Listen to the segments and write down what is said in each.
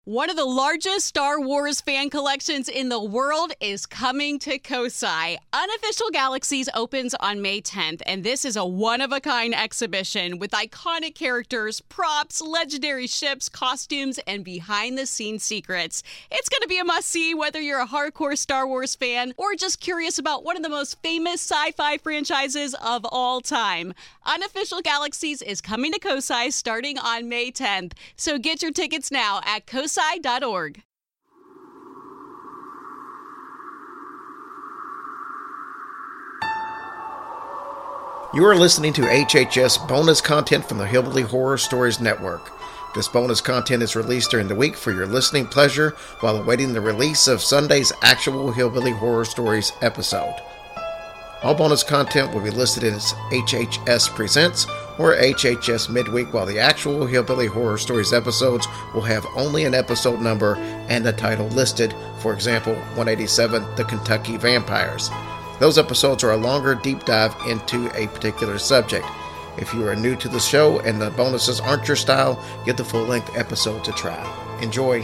One of the largest Star Wars fan collections in the world is coming to Kosai. Unofficial Galaxies opens on May 10th, and this is a one-of-a-kind exhibition with iconic characters, props, legendary ships, costumes, and behind-the-scenes secrets. It's going to be a must-see whether you're a hardcore Star Wars fan or just curious about one of the most famous sci-fi franchises of all time. Unofficial Galaxies is coming to Kosai starting on May 10th, so get your tickets now at kosai.org. You are listening to HHS bonus content from the Hillbilly Horror Stories Network. This bonus content is released during the week for your listening pleasure while awaiting the release of Sunday's actual Hillbilly Horror Stories episode. All bonus content will be listed as HHS Presents or HHS Midweek, while the actual Hillbilly Horror Stories episodes will have only an episode number and the title listed. For example, 187, The Kentucky Vampires. Those episodes are a longer deep dive into a particular subject. If you are new to the show and the bonuses aren't your style, get the full-length episode to try. Enjoy.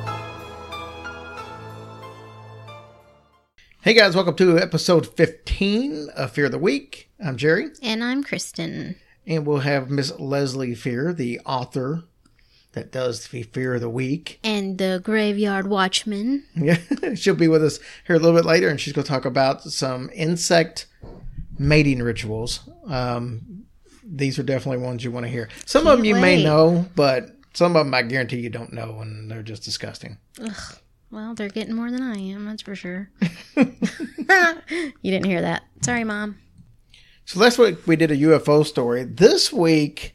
Hey guys, welcome to episode 15 of Fear of the Week. I'm Jerry. And I'm Kristen. And we'll have Miss Leslie Fear, the author that does the Fear of the Week. And the Graveyard Watchman. Yeah, she'll be with us here a little bit later, and she's going to talk about some insect mating rituals. These are definitely ones you want to hear. Some of them you may know, but some of them I guarantee you don't know, and they're just disgusting. Ugh. Well, they're getting more than I am, that's for sure. You didn't hear that. Sorry, Mom. So last week we did a UFO story. This week,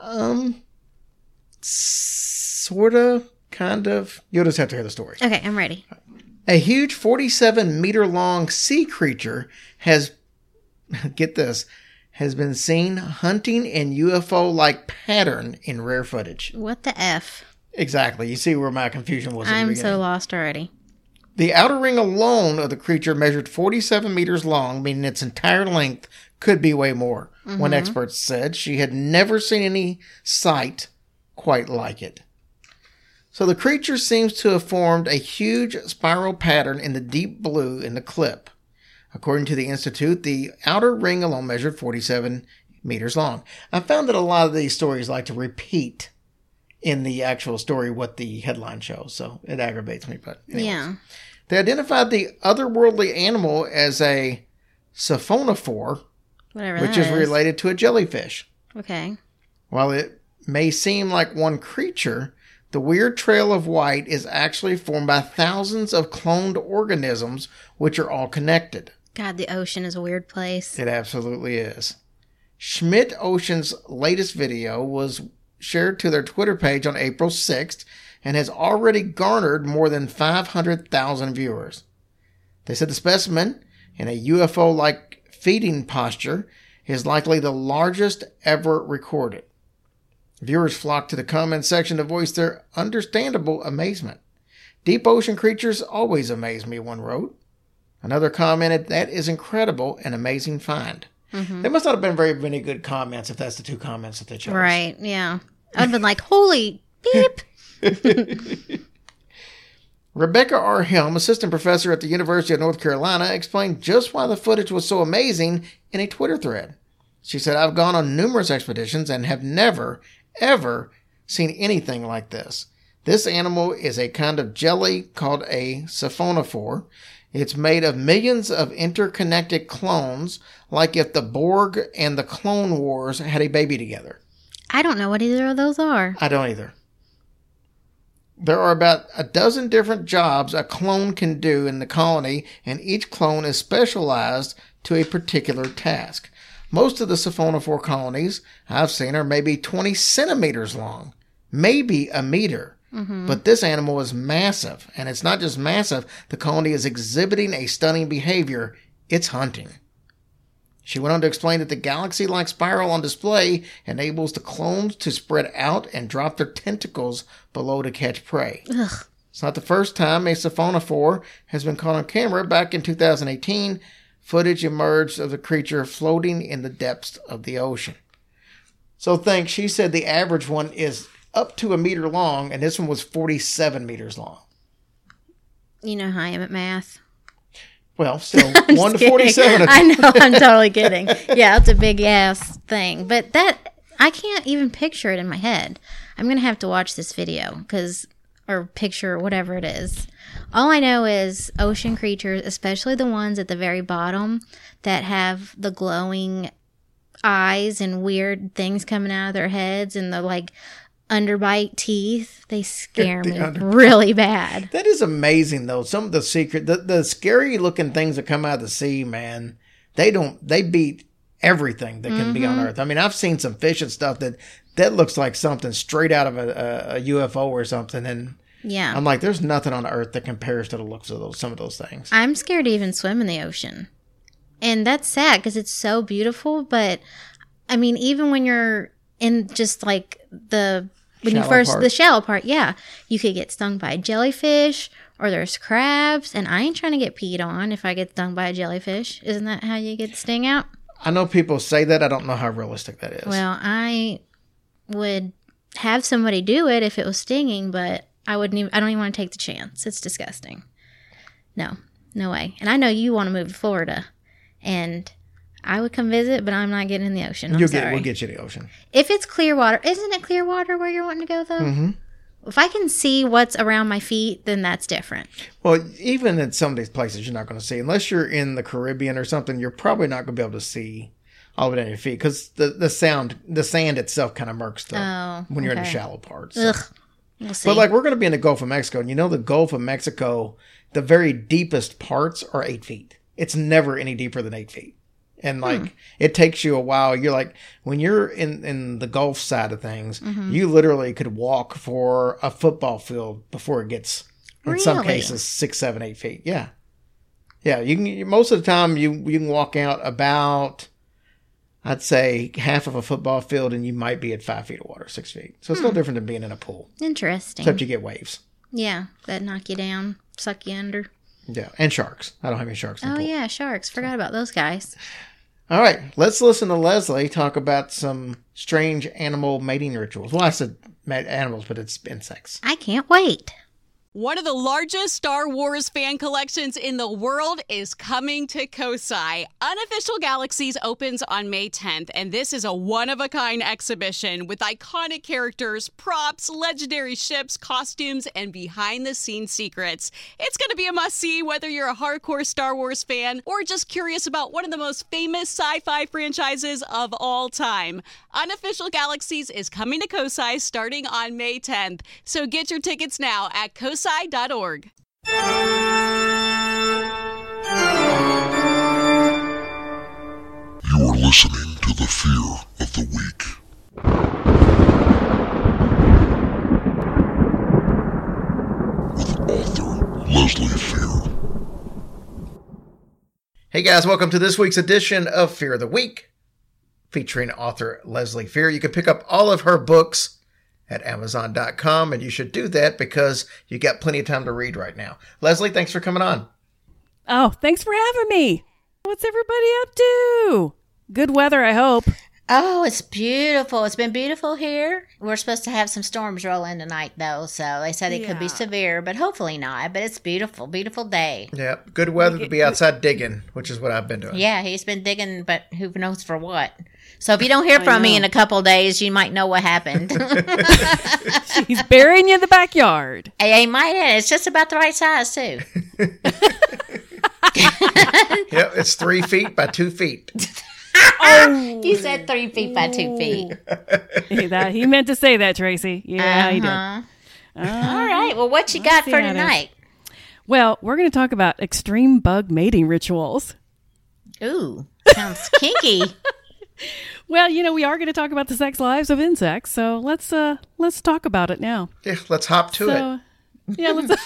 sort of, kind of. You'll just have to hear the story. Okay, I'm ready. A huge 47-meter-long sea creature has, get this, has been seen hunting in UFO-like pattern in rare footage. What the F? Exactly. You see where my confusion was. I'm so lost already. The outer ring alone of the creature measured 47 meters long, meaning its entire length could be way more. Mm-hmm. One expert said she had never seen any sight quite like it. So the creature seems to have formed a huge spiral pattern in the deep blue in the clip. According to the Institute, the outer ring alone measured 47 meters long. I found that a lot of these stories like to repeat in the actual story what the headline shows, so it aggravates me. But anyways. Yeah. They identified the otherworldly animal as a siphonophore, which is related to a jellyfish. Okay. While it may seem like one creature, the weird trail of white is actually formed by thousands of cloned organisms, which are all connected. God, the ocean is a weird place. It absolutely is. Schmidt Ocean's latest video was shared to their Twitter page on April 6th and has already garnered more than 500,000 viewers. They said the specimen, in a UFO-like feeding posture, is likely the largest ever recorded. Viewers flocked to the comment section to voice their understandable amazement. Deep ocean creatures always amaze me, one wrote. Another commented, that is incredible and amazing find. Mm-hmm. There must not have been very many good comments if that's the two comments that they chose. Right, yeah. I'd been like, holy beep. Rebecca R. Helm, assistant professor at the University of North Carolina, explained just why the footage was so amazing in a Twitter thread. She said, I've gone on numerous expeditions and have never, ever seen anything like this. This animal is a kind of jelly called a siphonophore. It's made of millions of interconnected clones, like if the Borg and the Clone Wars had a baby together. I don't know what either of those are. I don't either. There are about a dozen different jobs a clone can do in the colony, and each clone is specialized to a particular task. Most of the siphonophore colonies I've seen are maybe 20 centimeters long, maybe a meter. Mm-hmm. But this animal is massive, and it's not just massive. The colony is exhibiting a stunning behavior. It's hunting. She went on to explain that the galaxy-like spiral on display enables the clones to spread out and drop their tentacles below to catch prey. Ugh. It's not the first time a siphonophore has been caught on camera. Back in 2018, footage emerged of the creature floating in the depths of the ocean. So she said the average one is up to a meter long, and this one was 47 meters long. You know how I am at math. Well, still 1 to 47. I know, I'm totally kidding. Yeah, it's a big ass thing. But I can't even picture it in my head. I'm going to have to watch this video or picture whatever it is. All I know is ocean creatures, especially the ones at the very bottom that have the glowing eyes and weird things coming out of their heads and the like underbite teeth, they scare me really bad. That is amazing, though. Some of the the scary looking things that come out of the sea, man, they beat everything that can be on Earth. I mean, I've seen some fish and stuff that looks like something straight out of a UFO or something, and yeah, I'm like, there's nothing on Earth that compares to the looks of some of those things. I'm scared to even swim in the ocean, and that's sad because it's so beautiful. But I mean, even when you're in just like the shallow part, yeah, you could get stung by a jellyfish or there's crabs, and I ain't trying to get peed on if I get stung by a jellyfish. Isn't that how you get the sting out? I know people say that. I don't know how realistic that is. Well, I would have somebody do it if it was stinging, but I don't even want to take the chance. It's disgusting. No way. And I know you want to move to Florida, and I would come visit, but I'm not getting in the ocean. We'll get you the ocean. If it's clear water, isn't it clear water where you're wanting to go, though? Mm-hmm. If I can see what's around my feet, then that's different. Well, even in some of these places, you're not going to see. Unless you're in the Caribbean or something, you're probably not going to be able to see all of it on your feet because the sand itself kind of murks when you're in the shallow parts. So. Ugh. We'll see. But like we're going to be in the Gulf of Mexico, and the Gulf of Mexico, the very deepest parts are 8 feet. It's never any deeper than 8 feet. And like it takes you a while. You're like when you're in the Gulf side of things, you literally could walk for a football field before it gets in some cases 6, 7, 8 feet. Yeah. You can most of the time you can walk out about I'd say half of a football field, and you might be at 5 feet of water, 6 feet. So it's no different than being in a pool. Interesting. Except you get waves. Yeah, that knock you down, suck you under. Yeah, and sharks. I don't have any sharks in the pool. Yeah, sharks. Forgot about those guys. All right, let's listen to Leslie talk about some strange animal mating rituals. Well, I said animals, but it's insects. I can't wait. One of the largest Star Wars fan collections in the world is coming to Kosai. Unofficial Galaxies opens on May 10th, and this is a one-of-a-kind exhibition with iconic characters, props, legendary ships, costumes, and behind-the-scenes secrets. It's going to be a must-see whether you're a hardcore Star Wars fan or just curious about one of the most famous sci-fi franchises of all time. Unofficial Galaxies is coming to Kosai starting on May 10th, so get your tickets now at kosai.org. You are listening to the Fear of the Week. With author Leslie Fear. Hey guys, welcome to this week's edition of Fear of the Week, featuring author Leslie Fear. You can pick up all of her books at Amazon.com, and you should do that because you got plenty of time to read right now. Leslie, thanks for coming on. Oh, thanks for having me. What's everybody up to? Good weather, I hope. Oh, it's beautiful. It's been beautiful here. We're supposed to have some storms roll in tonight, though, so they said it could be severe, but hopefully not. But it's beautiful, beautiful day. Yeah, good weather to be outside digging, which is what I've been doing. Yeah, he's been digging, but who knows for what. So if you don't hear from me in a couple of days, you might know what happened. He's burying you in the backyard. He might have. It's just about the right size, too. Yep, it's 3 feet by 2 feet. Oh, you said 3 feet by 2 feet. He meant to say that, Tracy. Yeah, he did. All right. Well, what you got for tonight? Well, we're going to talk about extreme bug mating rituals. Ooh, sounds kinky. Well, we are going to talk about the sex lives of insects, so let's talk about it now. Yeah, let's hop to it. Yeah, let's.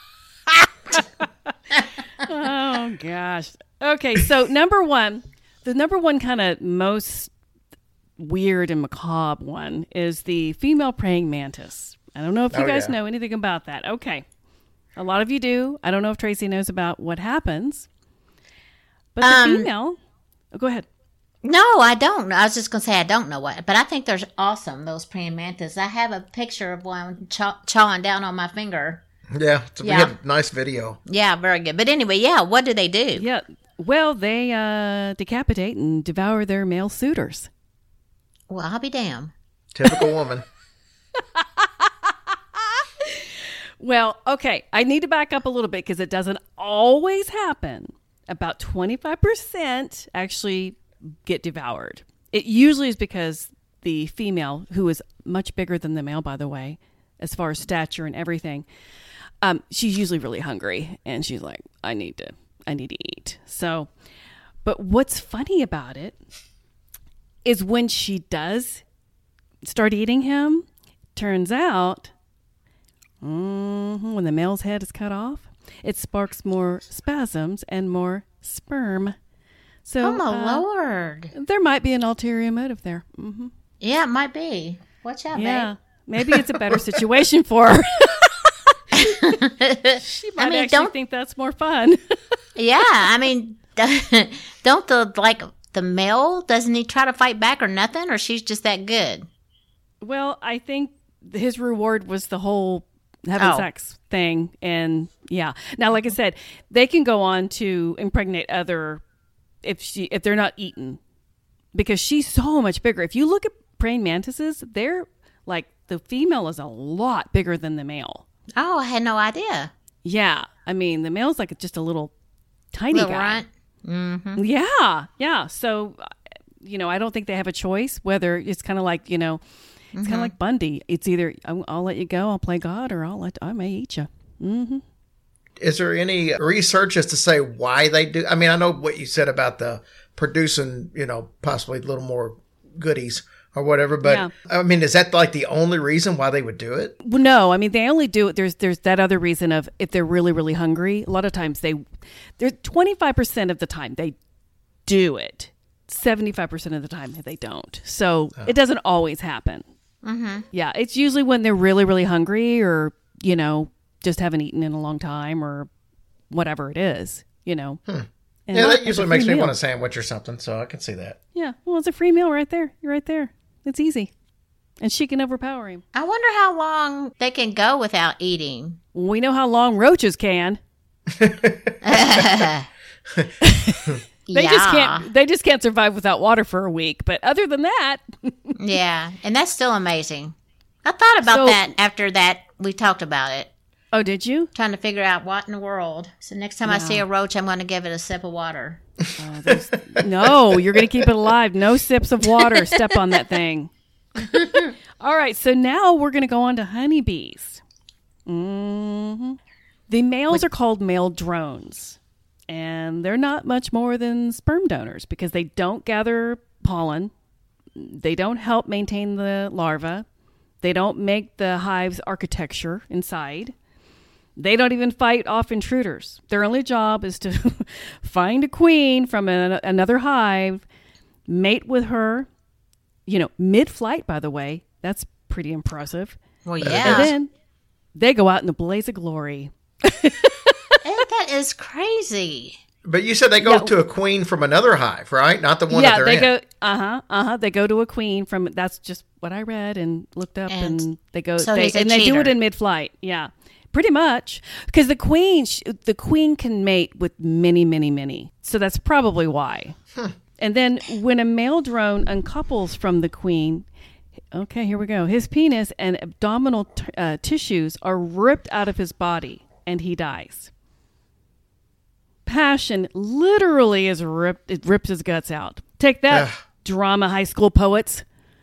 Oh gosh. Okay, so the number one kind of most weird and macabre one is the female praying mantis. I don't know if you guys know anything about that. Okay, a lot of you do. I don't know if Tracy knows about what happens, but the female. Oh, go ahead. No, I don't know. I was just going to say I don't know what, but I think they're awesome, those praying mantis. I have a picture of one chawing down on my finger. Yeah, we had a nice video. Yeah, very good. But anyway, yeah, what do they do? Yeah. Well, they decapitate and devour their male suitors. Well, I'll be damned. Typical woman. Well, okay. I need to back up a little bit because it doesn't always happen. About 25% actually get devoured. It usually is because the female, who is much bigger than the male, by the way, as far as stature and everything, she's usually really hungry, and she's like, I need to eat. So, but what's funny about it is when she does start eating him, turns out when the male's head is cut off, it sparks more spasms and more sperm. So, oh my Lord. There might be an ulterior motive there. Mm-hmm. Yeah, it might be. Watch out, babe. Maybe it's a better situation for her. She might actually think that's more fun. Yeah, I mean, don't the male, doesn't he try to fight back or nothing, or she's just that good? Well, I think his reward was the whole having sex thing, and yeah. Now, like I said, they can go on to impregnate other if they're not eaten, because she's so much bigger. If you look at praying mantises, they're like, the female is a lot bigger than the male. Oh, I had no idea. Yeah, I mean, the male's like just a little tiny guy. Runt. Mm-hmm. Yeah. So, I don't think they have a choice. Whether it's kind of like, it's kind of like Bundy. It's either I'll let you go, I'll play God, or I may eat you. Mm-hmm. Is there any research as to say why they do? I mean, I know what you said about the producing, possibly a little more goodies or whatever, but yeah. I mean, is that like the only reason why they would do it? Well, no, I mean, they only do it. There's that other reason of if they're really, really hungry. A lot of times they're 25% of the time they do it. 75% of the time they don't. So it doesn't always happen. Mm-hmm. Yeah, it's usually when they're really, really hungry, or just haven't eaten in a long time, or whatever it is. And yeah, that usually makes me want a sandwich or something, so I can see that. Yeah, well, it's a free meal right there. You're right there. It's easy. And she can overpower him. I wonder how long they can go without eating. We know how long roaches can. They just can't survive without water for a week. But other than that. Yeah, and that's still amazing. I thought about that after that we talked about it. Oh, did you? Trying to figure out what in the world. So next time I see a roach, I'm going to give it a sip of water. No, you're going to keep it alive. No sips of water. Step on that thing. All right, so now we're going to go on to honeybees. Mm-hmm. The males are called male drones, and they're not much more than sperm donors because they don't gather pollen. They don't help maintain the larva. They don't make the hive's architecture inside. They don't even fight off intruders. Their only job is to find a queen from another hive, mate with her, mid-flight, by the way. That's pretty impressive. Well, yeah. And then they go out in a blaze of glory. That is crazy. But you said they go to a queen from another hive, right? Not the one that they're in. Yeah, they go. They go to a queen from. That's just what I read and looked up, and they go. So they do it in mid-flight. Yeah, pretty much, because the queen can mate with many, many, many. So that's probably why. And then when a male drone uncouples from the queen, okay, here we go. His penis and abdominal tissues are ripped out of his body, and he dies. Passion literally is ripped. It ripped his guts out. Take that, drama high school poets.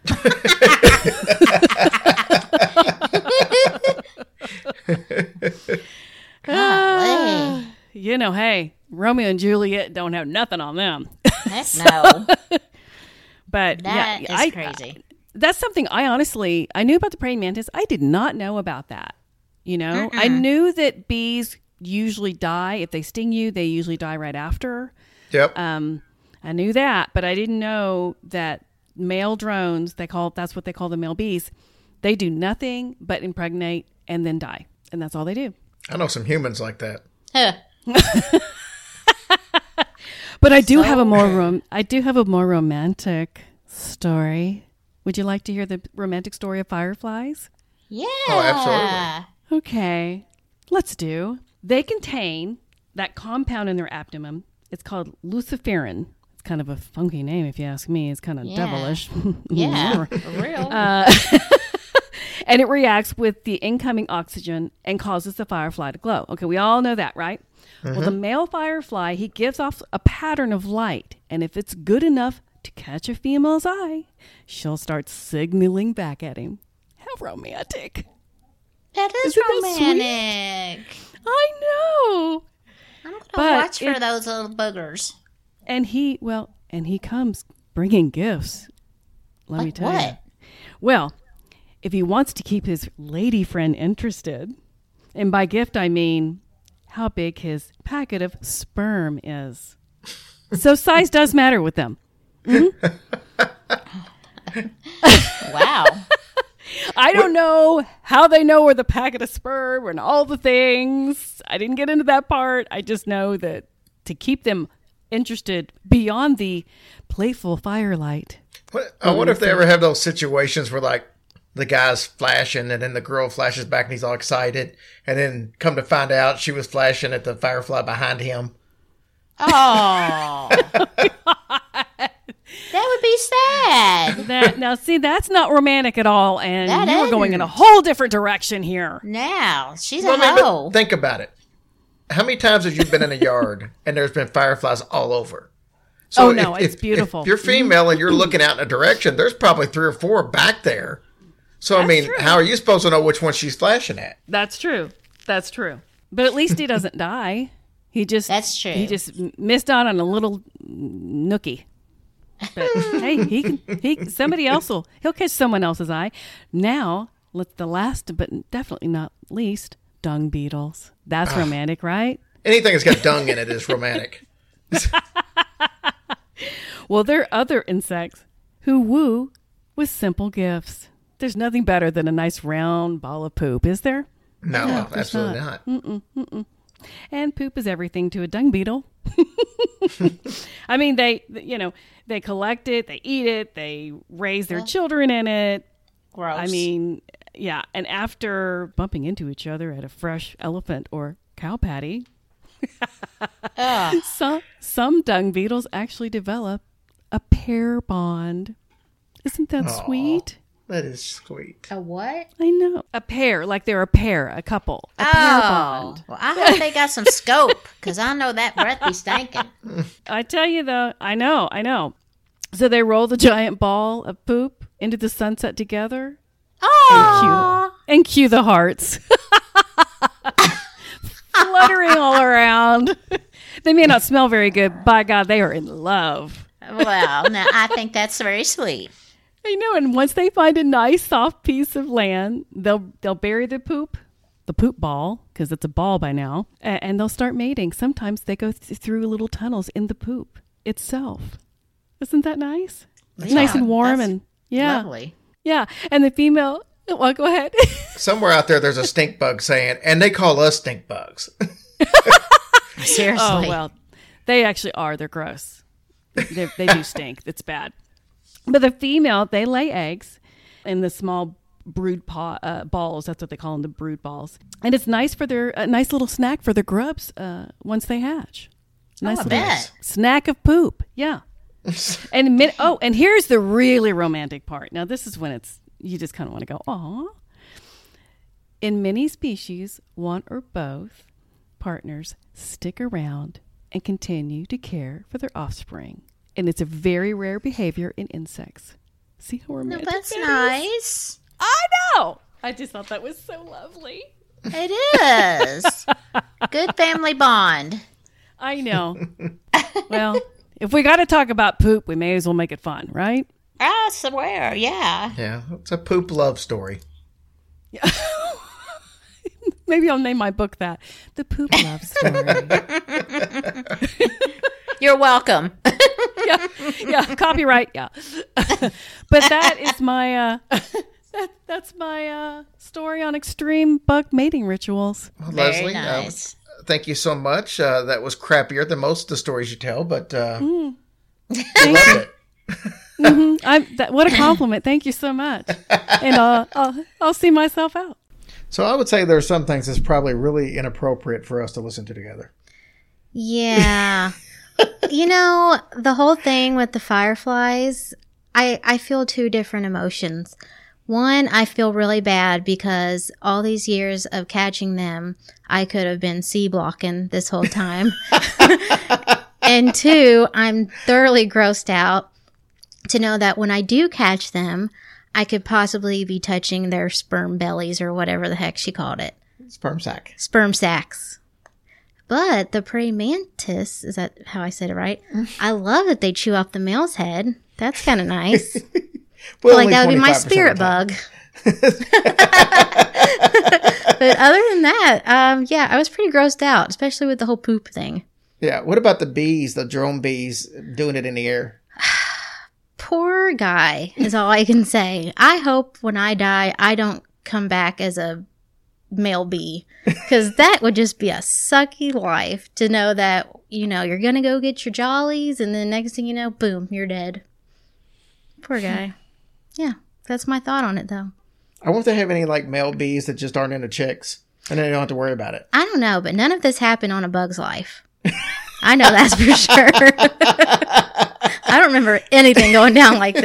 Hey, Romeo and Juliet don't have nothing on them. Heck no. But that is crazy. That's something I knew about the praying mantis. I did not know about that. I knew that bees usually die. If they sting you, they usually die right after. Yep. I knew that, but I didn't know that male drones, that's what they call the male bees. They do nothing but impregnate and then die. And that's all they do. I know some humans like that. But I do have a more romantic story. Would you like to hear the romantic story of fireflies? Yeah. Oh, absolutely. Okay, let's do. They contain that compound in their abdomen. It's called luciferin. It's kind of a funky name, if you ask me. It's kind of devilish. Yeah, for real. And it reacts with the incoming oxygen and causes the firefly to glow. Okay, we all know that, right? Well, the male firefly, he gives off a pattern of light. And if it's good enough to catch a female's eye, she'll start signaling back at him. How romantic. That is Isn't that romantic. I know. I'm going to But watch for those little boogers. And he comes bringing gifts. Let me Like tell you. what? Well, if he wants to keep his lady friend interested, and by gift I mean how big his packet of sperm is. So size does matter with them. Wow. I don't know how they know where the packet of sperm and all the things. I didn't get into that part. I just know that to keep them interested beyond the playful firelight. I wonder if they ever have those situations where, like, the guy's flashing and then the girl flashes back and he's all excited. And then come to find out she was flashing at the firefly behind him. Oh. That would be sad. Now, see, that's not romantic at all. And That you're going in a isn't. whole different direction here. Now, she's Well, a I mean, hoe. but think about it. How many times have you been in a yard and there's been fireflies all over? So Oh, no, it's beautiful. If you're female and you're looking out in a direction, there's probably 3 or 4 back there. So, I mean, true. how are you supposed to know which one she's flashing at? That's true. That's true. But at least he doesn't die. That's true. He just missed out on a little nookie. But hey, somebody else he'll catch someone else's eye. Now, the last but definitely not least, dung beetles. That's romantic, right? Anything that's got dung in it is romantic. Well, there are other insects who woo with simple gifts. There's nothing better than a nice round ball of poop, is there? No, absolutely not. And poop is everything to a dung beetle. I mean, they collect it, they eat it, they raise their children in it. Gross. I mean, yeah. And after bumping into each other at a fresh elephant or cow patty, some dung beetles actually develop a pair bond. Isn't that sweet? That is sweet. A what? I know. A pair, like they're a pair, a couple. A pair bond. Well, I hope they got some scope, because I know that breath be stinking. I tell you though, I know. So they roll the giant ball of poop into the sunset together Oh, and cue the hearts. Fluttering all around. They may not smell very good. By God, they are in love. well, now I think that's very sweet. I know, and once they find a nice soft piece of land, they'll bury the poop ball, because it's a ball by now, and they'll start mating. Sometimes they go through little tunnels in the poop itself. Isn't that nice? It's nice and warm, that's and yeah, Lovely. yeah. And the female, well, go ahead. Somewhere out there's a stink bug saying, and they call us stink bugs. Seriously. Oh well, they actually are. They're gross. They do stink. It's bad. But the female, they lay eggs in the small brood balls. That's what they call them, the brood balls. And it's nice for a nice little snack for their grubs once they hatch. Nice I little bet. snack of poop. Yeah. And here's the really romantic part. Now this is when you just kind of want to go, aw. In many species, one or both partners stick around and continue to care for their offspring. And it's a very rare behavior in insects. See how No, romantic that's that is? nice. I know. I just thought that was so lovely. It is. Good family bond. I know. Well, if we got to talk about poop, we may as well make it fun, right? I swear, yeah. Yeah, it's a poop love story. Maybe I'll name my book that. The Poop Love Story. You're welcome. Yeah, copyright, yeah. But that is my that's my story on extreme bug mating rituals. Well, Very Leslie, nice. thank you so much. That was crappier than most of the stories you tell, but we Thank loved you. it. What a compliment. Thank you so much. And I'll see myself out. So I would say there are some things that's probably really inappropriate for us to listen to together. Yeah. The whole thing with the fireflies, I feel two different emotions. One, I feel really bad because all these years of catching them, I could have been sea blocking this whole time. And two, I'm thoroughly grossed out to know that when I do catch them, I could possibly be touching their sperm bellies or whatever the heck she called it. Sperm sac. Sperm sacs. But the praying mantis, is that how I said it right? I love that they chew off the male's head. That's kind of nice. Well, Like that would be my 25% spirit of the time. bug. But other than that, I was pretty grossed out, especially with the whole poop thing. Yeah. What about the bees, the drone bees doing it in the air? Poor guy is all I can say. I hope when I die, I don't come back as a male bee, because that would just be a sucky life to know that, you're going to go get your jollies and then next thing you know, boom, you're dead. Poor guy. Yeah, that's my thought on it, though. I wonder if they have any like male bees that just aren't into chicks, and then they don't have to worry about it. I don't know, but none of this happened on a bug's life. I know that's for sure. I don't remember anything going down like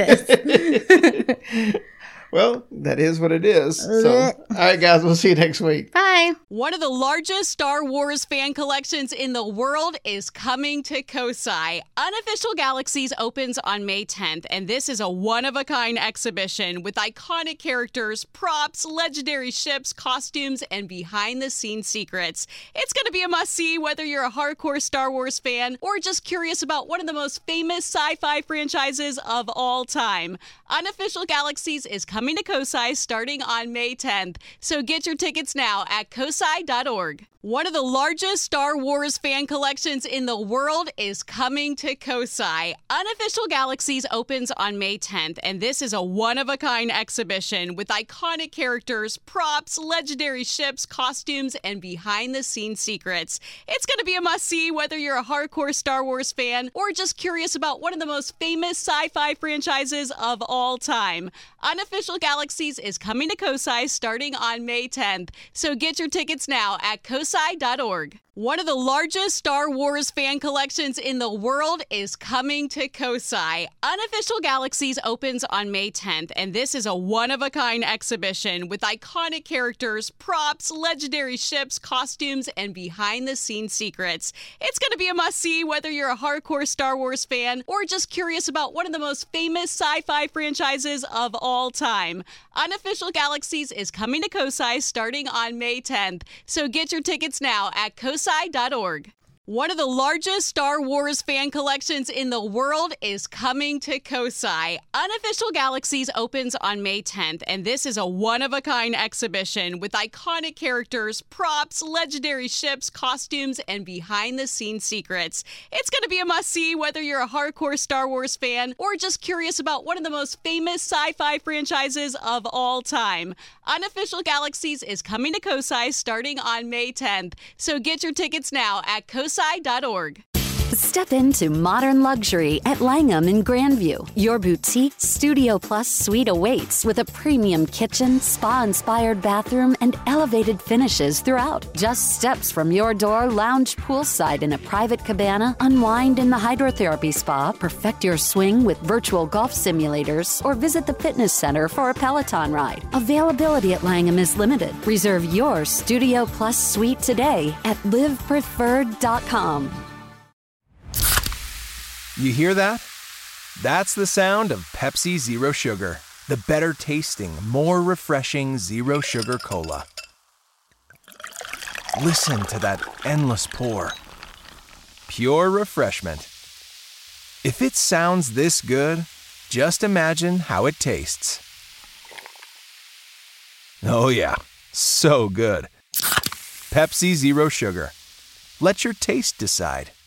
this. Well, that is what it is. So, all right, guys, we'll see you next week. Bye. One of the largest Star Wars fan collections in the world is coming to Kosai. Unofficial Galaxies opens on May 10th, and this is a one-of-a-kind exhibition with iconic characters, props, legendary ships, costumes, and behind-the-scenes secrets. It's going to be a must-see whether you're a hardcore Star Wars fan or just curious about one of the most famous sci-fi franchises of all time. Unofficial Galaxies is coming to Kosai starting on May 10th, so get your tickets now at kosai.org. One of the largest Star Wars fan collections in the world is coming to Kosai. Unofficial Galaxies opens on May 10th, and this is a one-of-a-kind exhibition with iconic characters, props, legendary ships, costumes, and behind-the-scenes secrets. It's going to be a must-see whether you're a hardcore Star Wars fan or just curious about one of the most famous sci-fi franchises of all time. Unofficial Galaxies is coming to Kosai starting on May 10th, so get your tickets now at kosai.org. One of the largest Star Wars fan collections in the world is coming to Kosai. Unofficial Galaxies opens on May 10th, and this is a one-of-a-kind exhibition with iconic characters, props, legendary ships, costumes, and behind-the-scenes secrets. It's going to be a must-see whether you're a hardcore Star Wars fan or just curious about one of the most famous sci-fi franchises of all time. Unofficial Galaxies is coming to Kosai starting on May 10th, so get your tickets now at kosai.org. One of the largest Star Wars fan collections in the world is coming to Kosai. Unofficial Galaxies opens on May 10th, and this is a one-of-a-kind exhibition with iconic characters, props, legendary ships, costumes, and behind-the-scenes secrets. It's going to be a must-see whether you're a hardcore Star Wars fan or just curious about one of the most famous sci-fi franchises of all time. Unofficial Galaxies is coming to Kosai starting on May 10th, so get your tickets now at kosai.org. Step into modern luxury at Langham in Grandview. Your boutique Studio Plus suite awaits with a premium kitchen, spa-inspired bathroom, and elevated finishes throughout. Just steps from your door, lounge poolside in a private cabana, unwind in the hydrotherapy spa, perfect your swing with virtual golf simulators, or visit the fitness center for a Peloton ride. Availability at Langham is limited. Reserve your Studio Plus suite today at livepreferred.com. You hear that? That's the sound of Pepsi Zero Sugar, the better tasting, more refreshing Zero Sugar Cola. Listen to that endless pour. Pure refreshment. If it sounds this good, just imagine how it tastes. Oh yeah, so good. Pepsi Zero Sugar. Let your taste decide.